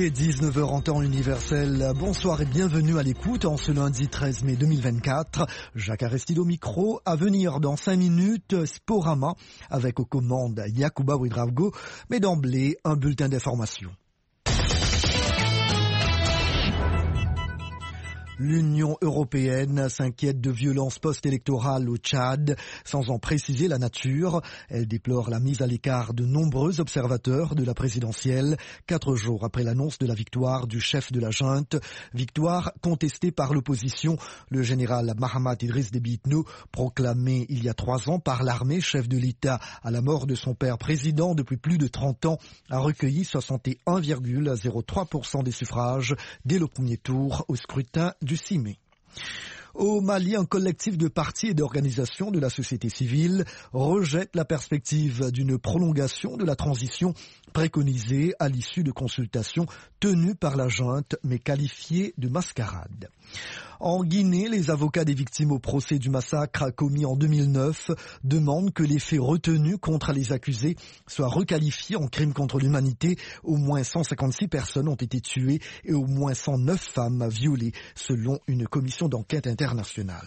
est 19h en temps universel. Bonsoir et bienvenue à l'écoute en ce lundi 13 mai 2024. Jacques Aristide au micro. À venir dans 5 minutes, Sporama avec aux commandes Yacouba Ouedraogo. Mais d'emblée, un bulletin d'information. L'Union européenne s'inquiète de violences post-électorales au Tchad, sans en préciser la nature. Elle déplore la mise à l'écart de nombreux observateurs de la présidentielle, 4 jours après l'annonce de la victoire du chef de la junte. Victoire contestée par l'opposition. Le général Mahamat Idriss Déby Itno, proclamé il y a 3 ans par l'armée, chef de l'État à la mort de son père président depuis plus de 30 ans, a recueilli 61,03% des suffrages dès le premier tour au scrutin du 6 mai. Au Mali, un collectif de partis et d'organisations de la société civile rejette la perspective d'une prolongation de la transition préconisée à l'issue de consultations tenues par la junte, mais qualifiées de mascarade. En Guinée, les avocats des victimes au procès du massacre commis en 2009 demandent que les faits retenus contre les accusés soient requalifiés en crimes contre l'humanité. Au moins 156 personnes ont été tuées et au moins 109 femmes violées, selon une commission d'enquête internationale.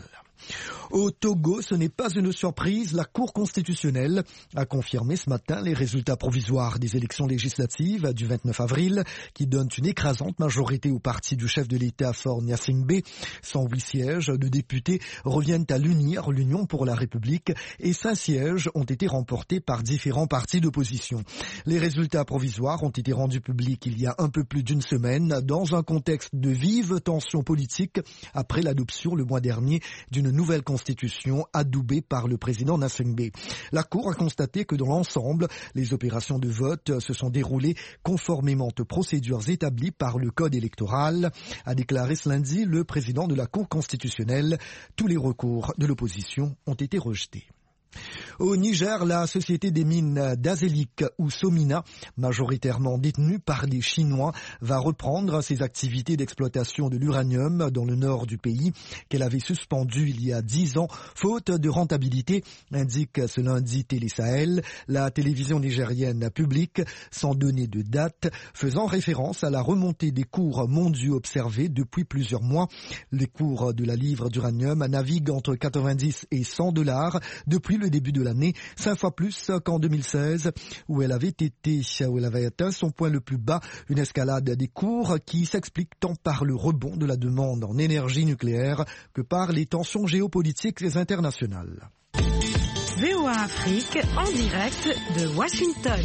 Au Togo, ce n'est pas une surprise, la Cour constitutionnelle a confirmé ce matin les résultats provisoires des élections législatives du 29 avril qui donnent une écrasante majorité au parti du chef de l'État Faure Gnassingbé. 108 sièges de députés reviennent à l'UNIR, l'Union pour la République, et 5 sièges ont été remportés par différents partis d'opposition. Les résultats provisoires ont été rendus publics il y a un peu plus d'une semaine dans un contexte de vive tension politique après l'adoption le mois dernier d'une nouvelle constitution adoubée par le président Gnassingbé. La Cour a constaté que dans l'ensemble, les opérations de vote se sont déroulées conformément aux procédures établies par le Code électoral, a déclaré ce lundi le président de la Cour constitutionnelle. Tous les recours de l'opposition ont été rejetés. Au Niger, la société des mines d'Azélik ou Somina, majoritairement détenue par des Chinois, va reprendre ses activités d'exploitation de l'uranium dans le nord du pays qu'elle avait suspendu il y a 10 ans, faute de rentabilité, indique ce lundi Télé Sahel, la télévision nigérienne publique, sans donner de date, faisant référence à la remontée des cours mondiaux observés depuis plusieurs mois. Les cours de la livre d'uranium naviguent entre 90 et 100 $ depuis le début de l'année, 5 fois plus qu'en 2016, où elle avait atteint son point le plus bas, une escalade des cours qui s'explique tant par le rebond de la demande en énergie nucléaire que par les tensions géopolitiques internationales. VOA Afrique en direct de Washington.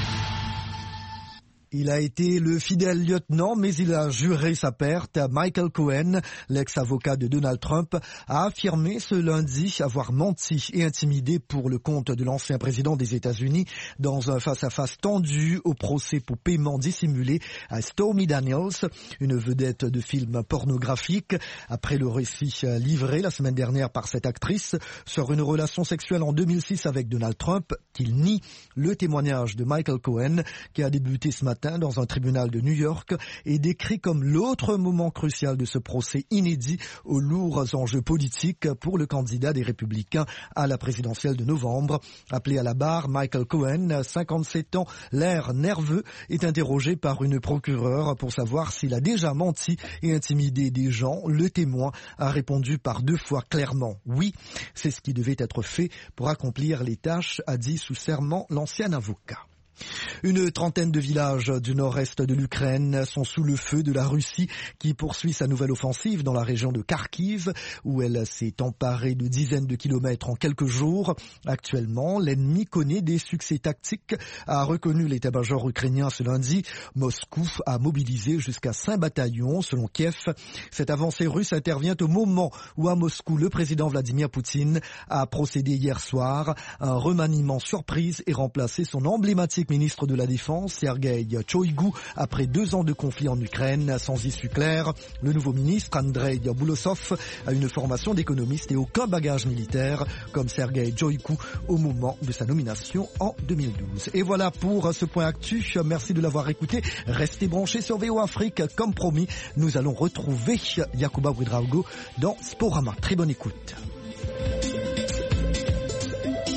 Il a été le fidèle lieutenant, mais il a juré sa perte. Michael Cohen, l'ex-avocat de Donald Trump, a affirmé ce lundi avoir menti et intimidé pour le compte de l'ancien président des États-Unis dans un face-à-face tendu au procès pour paiement dissimulé à Stormy Daniels, une vedette de films pornographiques. Après le récit livré la semaine dernière par cette actrice sur une relation sexuelle en 2006 avec Donald Trump, qu'il nie, le témoignage de Michael Cohen, qui a débuté ce matin dans un tribunal de New York, est décrit comme l'autre moment crucial de ce procès inédit aux lourds enjeux politiques pour le candidat des Républicains à la présidentielle de novembre. Appelé à la barre, Michael Cohen, 57 ans, l'air nerveux, est interrogé par une procureure pour savoir s'il a déjà menti et intimidé des gens. Le témoin a répondu par 2 fois clairement oui. C'est ce qui devait être fait pour accomplir les tâches, a dit sous serment l'ancien avocat. Une trentaine de villages du nord-est de l'Ukraine sont sous le feu de la Russie qui poursuit sa nouvelle offensive dans la région de Kharkiv où elle s'est emparée de dizaines de kilomètres en quelques jours. Actuellement, l'ennemi connaît des succès tactiques, a reconnu l'état-major ukrainien ce lundi. Moscou a mobilisé jusqu'à 5 bataillons selon Kiev. Cette avancée russe intervient au moment où à Moscou, le président Vladimir Poutine a procédé hier soir à un remaniement surprise et remplacé son emblématique ministre de la Défense, Sergueï Shoïgu, après 2 ans de conflit en Ukraine sans issue claire. Le nouveau ministre, Andrei Boulosov, a une formation d'économiste et aucun bagage militaire, comme Sergueï Shoïgu au moment de sa nomination en 2012. Et voilà pour ce point actu. Merci de l'avoir écouté. Restez branchés sur VOA Afrique. Comme promis, nous allons retrouver Yacouba Ouedraogo dans Sporama. Très bonne écoute.